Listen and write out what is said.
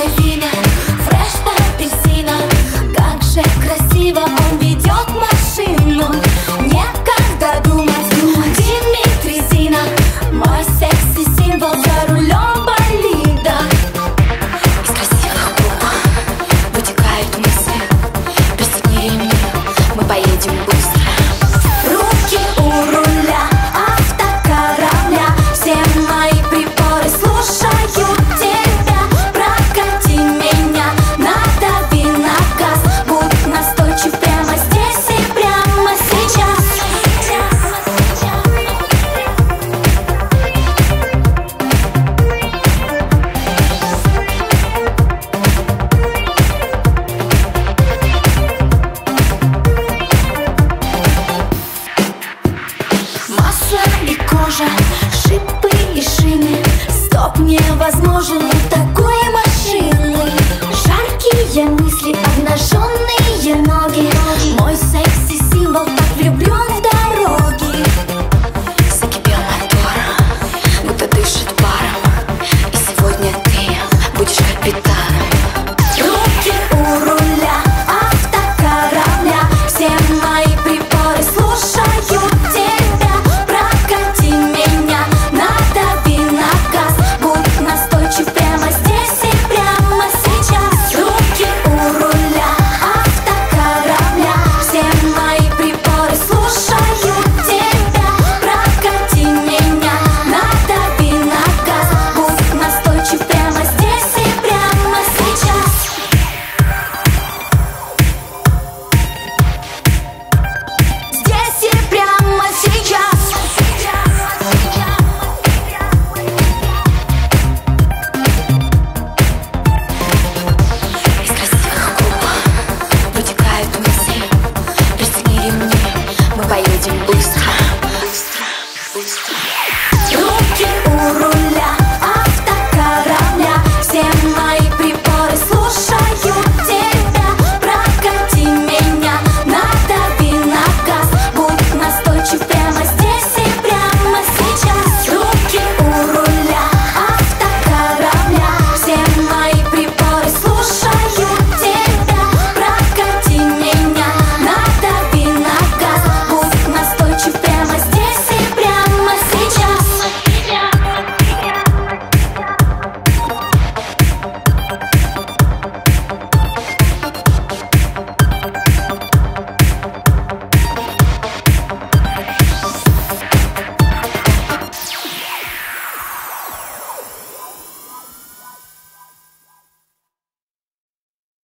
Черное вино, фреш до апельсина. Как же красиво он ведет машину. Некогда думать, Дмитрий Зина, мой секси-символ за рулем болида. Из красивых губ вытекают мысли. Пристегни ремни, мы поедем быстро. Руки у руля автокорабля, все мои приборы слушают тебя. Прокати меня, надави на газ, будь настойчив прямо здесь и прямо сейчас. Масло и кожа, шипы и шины. Стоп невозможен, так